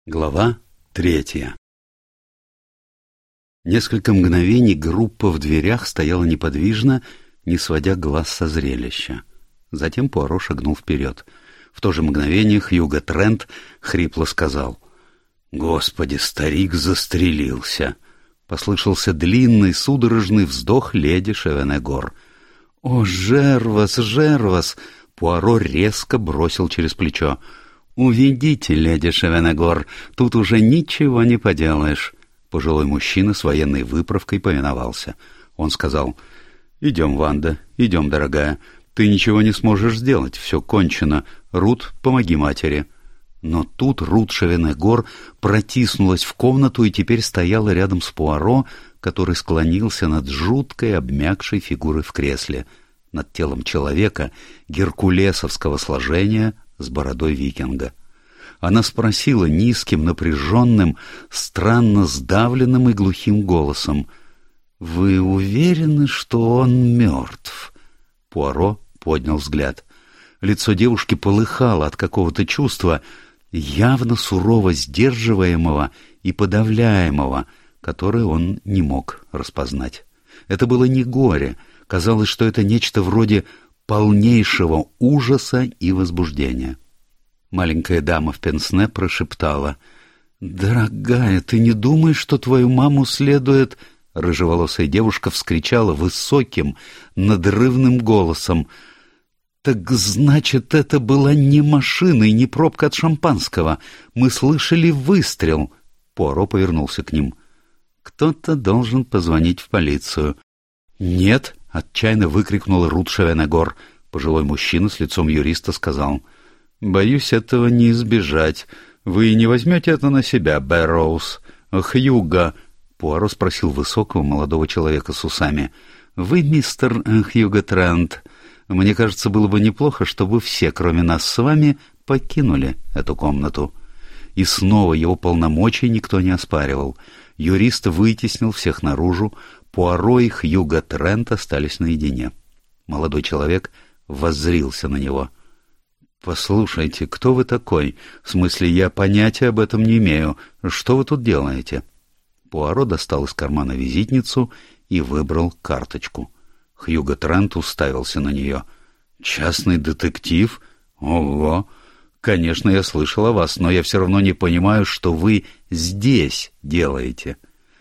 Глава 3. Несколько мгновений группа в дверях стояла неподвижно, не сводя глаз со зрелища. Затем Пуаро шагнул вперед. В то же мгновение Хьюго Трент хрипло сказал: «Господи, старик застрелился!» Послышался длинный судорожный вздох леди Шевенегор. «О, Жервас, Жервас!» Пуаро резко бросил через плечо: «Уведите, леди Шевенегор, тут уже ничего не поделаешь». Пожилой мужчина с военной выправкой повиновался. Он сказал: «Идем, Ванда, идем, дорогая. Ты ничего не сможешь сделать, все кончено. Рут, помоги матери». Но тут Рут Шевенегор протиснулась в комнату и теперь стояла рядом с Пуаро, который склонился над жуткой обмякшей фигурой в кресле, над телом человека геркулесовского сложения с бородой викинга. Она спросила низким, напряженным, странно сдавленным и глухим голосом: «Вы уверены, что он мертв?» Пуаро поднял взгляд. Лицо девушки полыхало от какого-то чувства, явно сурово сдерживаемого и подавляемого, которое он не мог распознать. Это было не горе, казалось, что это нечто вроде полнейшего ужаса и возбуждения. Маленькая дама в пенсне прошептала: «Дорогая, ты не думаешь, что твою маму следует...» Рыжеволосая девушка вскричала высоким, надрывным голосом: «Так значит, это была не машина и не пробка от шампанского. Мы слышали выстрел». Пуаро повернулся к ним. «Кто-то должен позвонить в полицию». «Нет!» — отчаянно выкрикнула Рут Шевенегор. Пожилой мужчина с лицом юриста сказал: «Боюсь, этого не избежать. Вы не возьмете это на себя, Бэрроуз?» «Хьюго!» — Пуаро спросил высокого молодого человека с усами. «Вы мистер Хьюго Трент? Мне кажется, было бы неплохо, чтобы все, кроме нас с вами, покинули эту комнату». И снова его полномочий никто не оспаривал. Юрист вытеснил всех наружу. Пуаро и Хьюго Трент остались наедине. Молодой человек воззрился на него. «Послушайте, кто вы такой? В смысле, я понятия об этом не имею. Что вы тут делаете?» Пуаро достал из кармана визитницу и выбрал карточку. Хьюго Трент уставился на нее. «Частный детектив? Ого! Конечно, я слышал о вас, но я все равно не понимаю, что вы здесь делаете.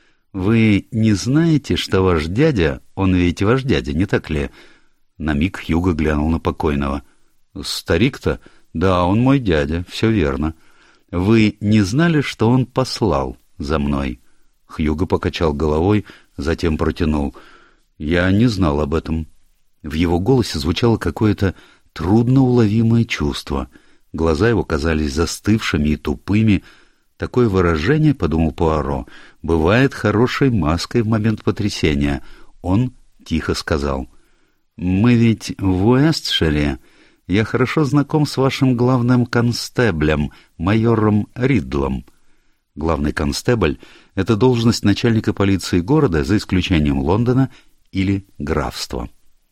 Вы не знаете, что ваш дядя, он ведь ваш дядя, не так ли?» На миг Хьюго глянул на покойного. «Старик-то? Да, он мой дядя, все верно. Вы не знали, что он послал за мной?» Хьюго покачал головой, затем протянул: «Я не знал об этом». В его голосе звучало какое-то трудноуловимое чувство. Глаза его казались застывшими и тупыми. Такое выражение, — подумал Пуаро, — бывает хорошей маской в момент потрясения. Он тихо сказал: «Мы ведь в Уэстшире. Я хорошо знаком с вашим главным констеблем, майором Ридлом». Главный констебль — это должность начальника полиции города, за исключением Лондона или графства.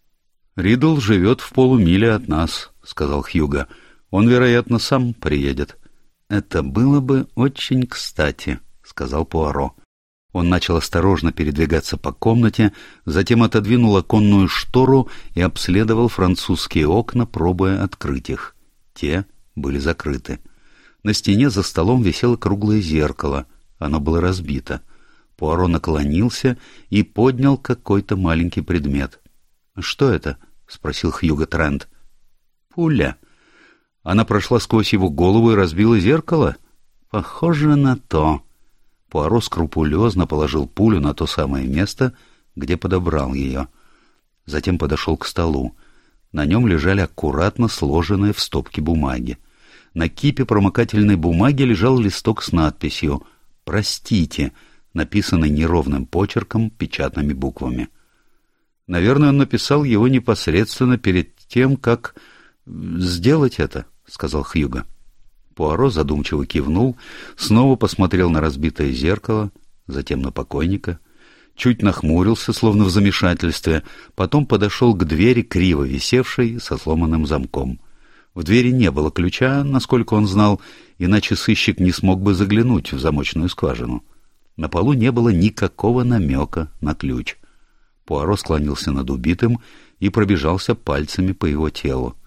«Ридл живет в полумиле от нас», — сказал Хьюго. «Он, вероятно, сам приедет». «Это было бы очень кстати», — сказал Пуаро. Он начал осторожно передвигаться по комнате, затем отодвинул оконную штору и обследовал французские окна, пробуя открыть их. Те были закрыты. На стене за столом висело круглое зеркало. Оно было разбито. Пуаро наклонился и поднял какой-то маленький предмет. «Что это?» — спросил Хьюго Трент. «Пуля». Она прошла сквозь его голову и разбила зеркало? «Похоже на то». Пуаро скрупулезно положил пулю на то самое место, где подобрал ее. Затем подошел к столу. На нем лежали аккуратно сложенные в стопки бумаги. На кипе промокательной бумаги лежал листок с надписью «Простите», написанный неровным почерком, печатными буквами. «Наверное, он написал его непосредственно перед тем, как сделать это», — сказал Хьюго. Пуаро задумчиво кивнул, снова посмотрел на разбитое зеркало, затем на покойника, чуть нахмурился, словно в замешательстве, потом подошел к двери, криво висевшей, со сломанным замком. В двери не было ключа, насколько он знал, иначе сыщик не смог бы заглянуть в замочную скважину. На полу не было никакого намека на ключ. Пуаро склонился над убитым и пробежался пальцами по его телу.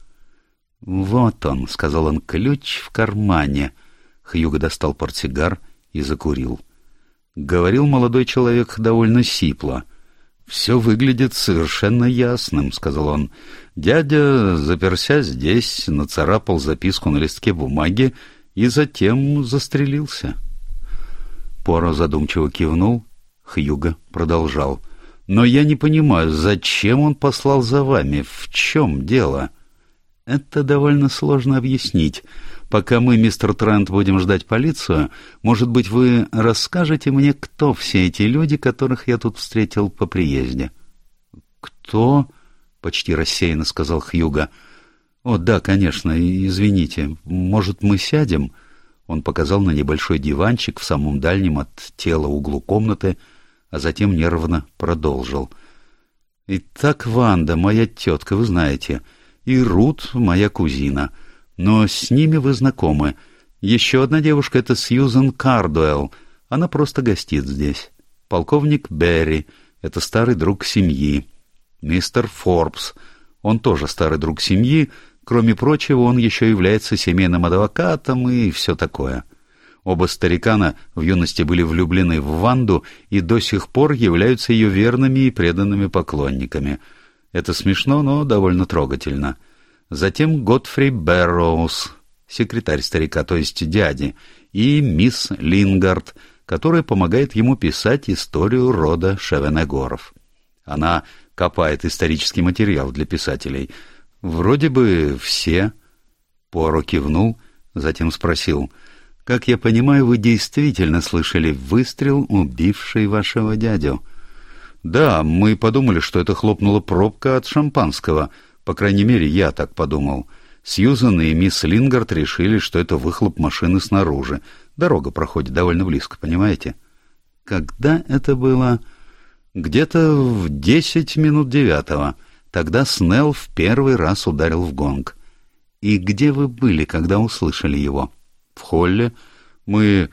«Вот он», — сказал он, — «ключ в кармане». Хьюго достал портсигар и закурил. Говорил молодой человек довольно сипло. «Все выглядит совершенно ясным», — сказал он. «Дядя, заперся здесь, нацарапал записку на листке бумаги и затем застрелился». Пуаро задумчиво кивнул. Хьюго продолжал. «Но я не понимаю, зачем он послал за вами? В чем дело?» «Это довольно сложно объяснить. Пока мы, мистер Трент, будем ждать полицию, может быть, вы расскажете мне, кто все эти люди, которых я тут встретил по приезде?» «Кто?» — почти рассеянно сказал Хьюго. «О, да, конечно, извините. Может, мы сядем?» Он показал на небольшой диванчик в самом дальнем от тела углу комнаты, а затем нервно продолжил. «Итак, Ванда, моя тетка, вы знаете, и Рут, моя кузина. Но с ними вы знакомы. Еще одна девушка — это Сьюзен Кардуэлл. Она просто гостит здесь. Полковник Берри — это старый друг семьи. Мистер Форбс — он тоже старый друг семьи. Кроме прочего, он еще является семейным адвокатом и все такое. Оба старикана в юности были влюблены в Ванду и до сих пор являются ее верными и преданными поклонниками. Это смешно, но довольно трогательно. Затем Годфри Бэрроуз, секретарь старика, то есть дяди, и мисс Лингард, которая помогает ему писать историю рода Шевенегоров. Она копает исторический материал для писателей. Вроде бы все. Пуаро кивнул, затем спросил: «Как я понимаю, вы действительно слышали выстрел, убивший вашего дядю?» «Да, мы подумали, что это хлопнула пробка от шампанского. По крайней мере, я так подумал. Сьюзан и мисс Лингард решили, что это выхлоп машины снаружи. Дорога проходит довольно близко, понимаете?» «Когда это было?» «Где-то в 10 минут 9. Тогда Снелл в первый раз ударил в гонг». «И где вы были, когда услышали его?» «В холле. Мы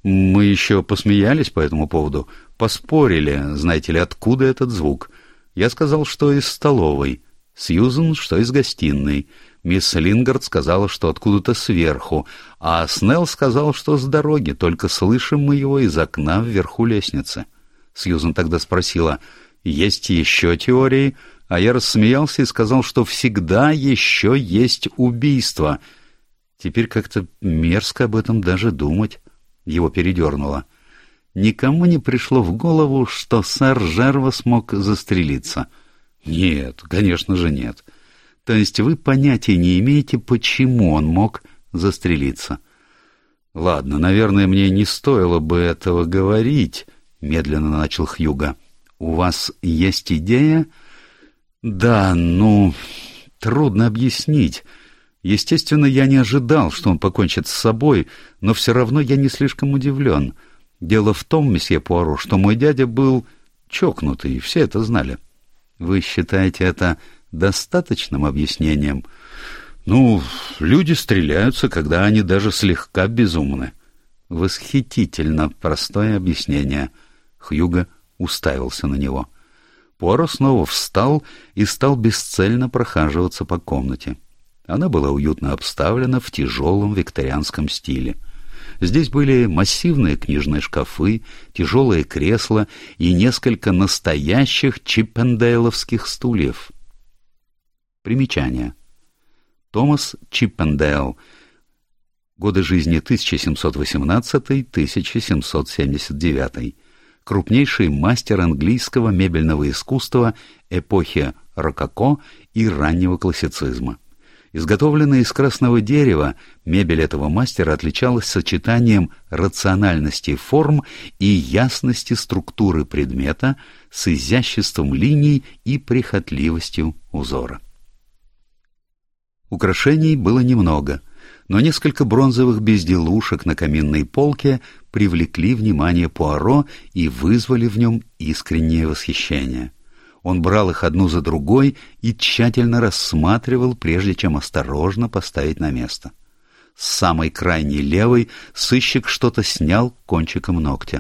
еще посмеялись по этому поводу. Поспорили, знаете ли, откуда этот звук. Я сказал, что из столовой. Сьюзен, что из гостиной. Мисс Лингард сказала, что откуда-то сверху. А Снелл сказал, что с дороги, только слышим мы его из окна вверху лестницы». Сьюзен тогда спросила: «Есть еще теории?» А я рассмеялся и сказал, что всегда еще есть убийство. Теперь как-то мерзко об этом даже думать. Его передернуло. Никому не пришло в голову, что сэр Жерва смог застрелиться? Нет, конечно же нет. То есть вы понятия не имеете, почему он мог застрелиться? Ладно, наверное, мне не стоило бы этого говорить, медленно начал Хьюго. У вас есть идея? Да, трудно объяснить. Естественно, я не ожидал, что он покончит с собой, но все равно я не слишком удивлен. Дело в том, месье Пуаро, что мой дядя был чокнутый, и все это знали. Вы считаете это достаточным объяснением? Люди стреляются, когда они даже слегка безумны. Восхитительно простое объяснение. Хьюго уставился на него. Пуаро снова встал и стал бесцельно прохаживаться по комнате. Она была уютно обставлена в тяжелом викторианском стиле. Здесь были массивные книжные шкафы, тяжелые кресла и несколько настоящих чиппендейловских стульев. Примечание. Томас Чиппендейл. Годы жизни 1718-1779. Крупнейший мастер английского мебельного искусства эпохи рококо и раннего классицизма. Изготовленная из красного дерева, мебель этого мастера отличалась сочетанием рациональности форм и ясности структуры предмета с изяществом линий и прихотливостью узора. Украшений было немного, но несколько бронзовых безделушек на каминной полке привлекли внимание Пуаро и вызвали в нем искреннее восхищение. Он брал их одну за другой и тщательно рассматривал, прежде чем осторожно поставить на место. С самой крайней левой сыщик что-то снял кончиком ногтя.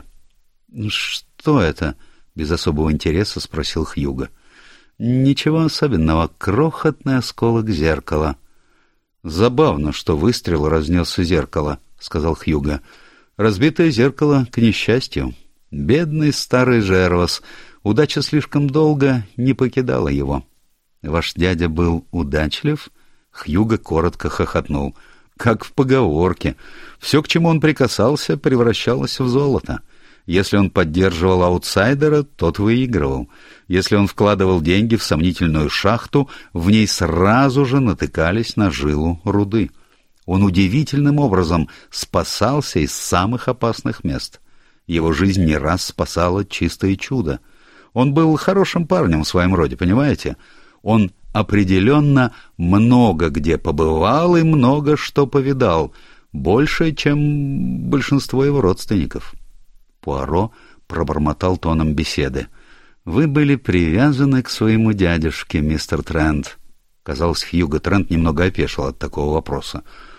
«Что это?» — без особого интереса спросил Хьюго. «Ничего особенного, крохотный осколок зеркала». «Забавно, что выстрел разнес зеркало», — сказал Хьюго. «Разбитое зеркало к несчастью. Бедный старый Жервас. Удача слишком долго не покидала его». «Ваш дядя был удачлив?» Хьюго коротко хохотнул. «Как в поговорке. Все, к чему он прикасался, превращалось в золото. Если он поддерживал аутсайдера, тот выигрывал. Если он вкладывал деньги в сомнительную шахту, в ней сразу же натыкались на жилу руды. Он удивительным образом спасался из самых опасных мест. Его жизнь не раз спасала чистое чудо. Он был хорошим парнем в своем роде, понимаете? Он определенно много где побывал и много что повидал, больше, чем большинство его родственников». Пуаро пробормотал тоном беседы. «Вы были привязаны к своему дядюшке, мистер Трент». Казалось, Хьюго Трент немного опешил от такого вопроса.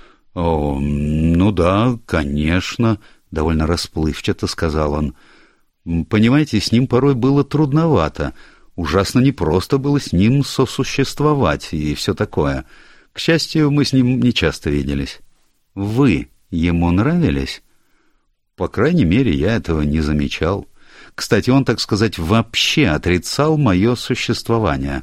«О, ну да, конечно», — довольно расплывчато сказал он. «Понимаете, с ним порой было трудновато. Ужасно непросто было с ним сосуществовать и все такое. К счастью, мы с ним не часто виделись». «Вы ему нравились?» «По крайней мере, я этого не замечал. Кстати, он, так сказать, вообще отрицал мое существование».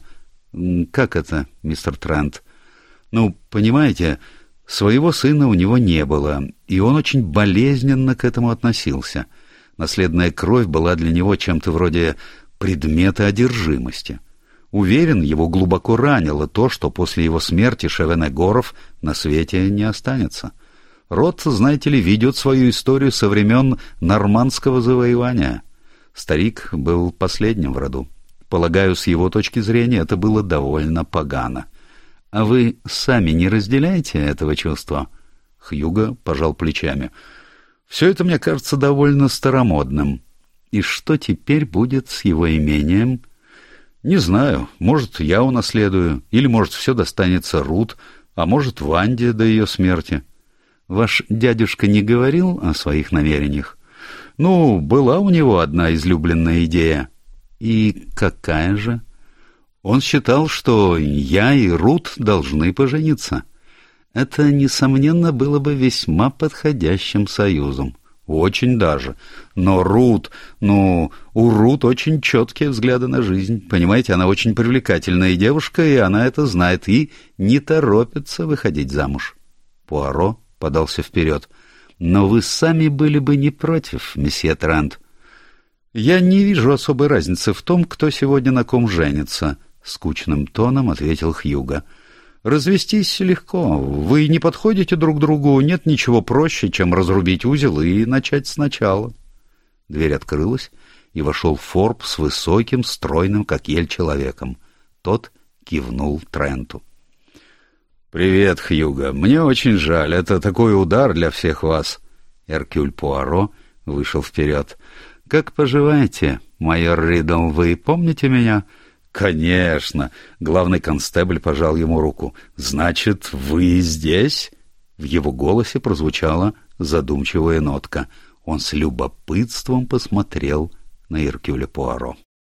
«Как это, мистер Трент?» «Ну, понимаете, своего сына у него не было, и он очень болезненно к этому относился. Наследная кровь была для него чем-то вроде предмета одержимости. Уверен, его глубоко ранило то, что после его смерти Шевенегоров на свете не останется. Род, знаете ли, ведет свою историю со времен нормандского завоевания. Старик был последним в роду. Полагаю, с его точки зрения это было довольно погано. А вы сами не разделяете этого чувства?» Хьюго пожал плечами. «Все это мне кажется довольно старомодным. И что теперь будет с его имением?» «Не знаю. Может, я унаследую, или, может, все достанется Рут, а может, Ванде до ее смерти». «Ваш дядюшка не говорил о своих намерениях?» «Ну, была у него одна излюбленная идея». «И какая же?» «Он считал, что я и Рут должны пожениться. Это, несомненно, было бы весьма подходящим союзом». «Очень даже. Но Рут, у Рут очень четкие взгляды на жизнь. Понимаете, она очень привлекательная девушка, и она это знает, и не торопится выходить замуж». Пуаро подался вперед. «Но вы сами были бы не против, месье Трент». «Я не вижу особой разницы в том, кто сегодня на ком женится», — скучным тоном ответил Хьюго. «Развестись легко. Вы не подходите друг другу, нет ничего проще, чем разрубить узел и начать сначала». Дверь открылась, и вошел Форб с высоким, стройным, как ель, человеком. Тот кивнул Тренту. «Привет, Хьюго. Мне очень жаль. Это такой удар для всех вас». Эркюль Пуаро вышел вперед. «Как поживаете, майор Ридл? Вы помните меня?» «Конечно!» — главный констебль пожал ему руку. «Значит, вы здесь?» В его голосе прозвучала задумчивая нотка. Он с любопытством посмотрел на Эркюля Пуаро.